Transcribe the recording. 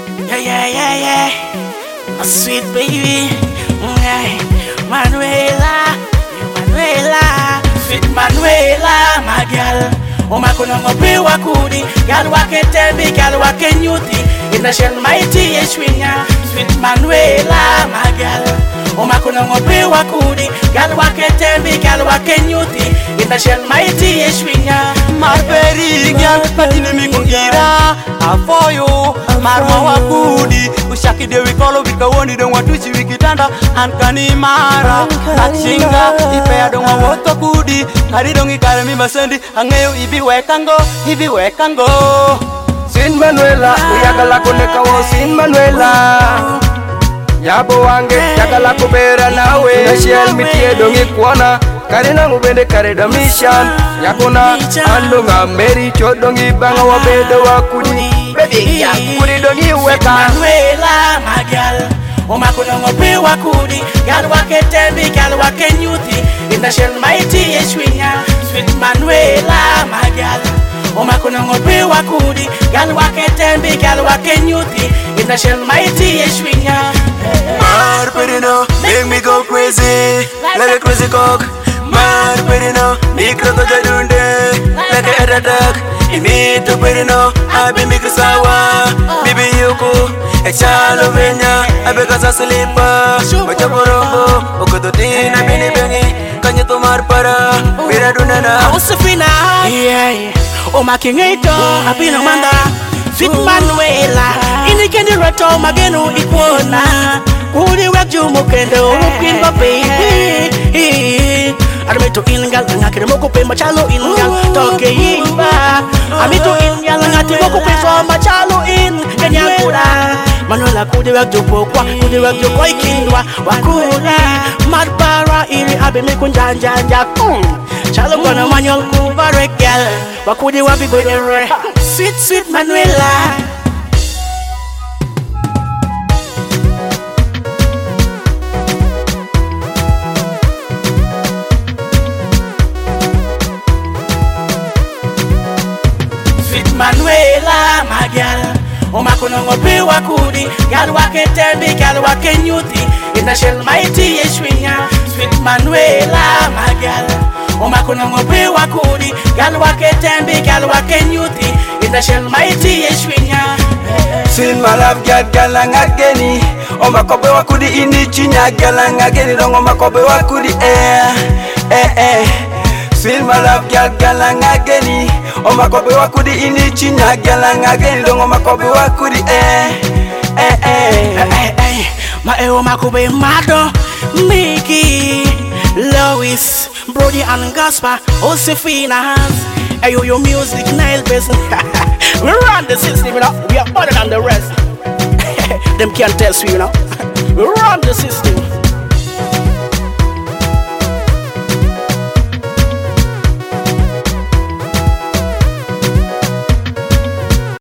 Yeah, yeah, yeah, yeah. A sweet baby. Yeah. Manuela, Manuela, sweet Manuela, my girl. Oh, my kuna ngopi wakudi, girl waketembi, girl wakenyuti. In the shell mighty yeshwinya, sweet Manuela, my girl. Oh, my kuna ngopi wakudi, girl waketembi, girl wakenyuti. In the shell mighty yeshwinya. Marperi girl, patine mikungira, afoyo, marma wakudi. Ushaki de wikolo wikawoni don watuchi wikitanda, ankani mara, nakshinga, ipea don wawoto kudi. Kari dongi kare mi masendi, angeyo ibi wekango. Sin Manuela, uyagala kuneka wo Sin Manuela. Yabo wange, yagala kubera nawe. Nashel mitie dongi kuona, kari nangu bende kare da mission. Yakuna, ando nga meri chodongi banga wabedo wakudi. Baby, ya kudi dongi weka. Manuela, my girl. Oh, my kuna ngopi wakudi, girl waketembi, girl wakenyuti. In the shell mighty yeshwinya, sweet Manuela, my girl. Oh, my kuna ngopi wakudi, girl waketembi, girl wakenyuti. In the shell mighty yeshwinya. Marperino, make me go crazy, like a crazy cock. Marperino, mikro to jadunde, like a headache. Imito perino, abi mikro sawa, bibi yuko, echalo venya, abi kasa slipa, baca borombo, okototina bini bengi, kanya tomar para, bira dunana. Osefina, yeah, oh my king eto, abi no manda, sweet Manuela, indikendi rato magenu ikona, kudi wekju mukendo, ukin baby. Admeto ingal ngakire moko pe machalo ingal toke imba amito ingal ngati moko pe so machalo in kenyakura Manuela kudi wekju pokwa kudi wekju koikindwa wakura madbara iri abe mekunjanja chalo kona manyol kubarekel wakudi wabi godere sweet Manuela. Manuela, my girl. Oh, my kuna ngopi wakudi, girl waketembi, girl wakenyuti. In the shell mighty yeshwinya, sweet Manuela, my girl. Oh, my kuna ngopi wakudi, girl waketembi, girl wakenyuti. In the shell mighty yeshwinya. Sin malaf galang ageni, oh makobe wakudi ini chinya galang ageni dong oh makobe wakudi Sin malaf galang ageni, oh makobe wakudi ini chinya galang ageni dong oh makobe wakudi Ma ewo makobe mado, Mickey, Lois, Brody and Gaspar, Osefina Hans. Ayo your music nail business. We run the system, you know. We are better than the rest. Them can't tell you, you know. We run the system.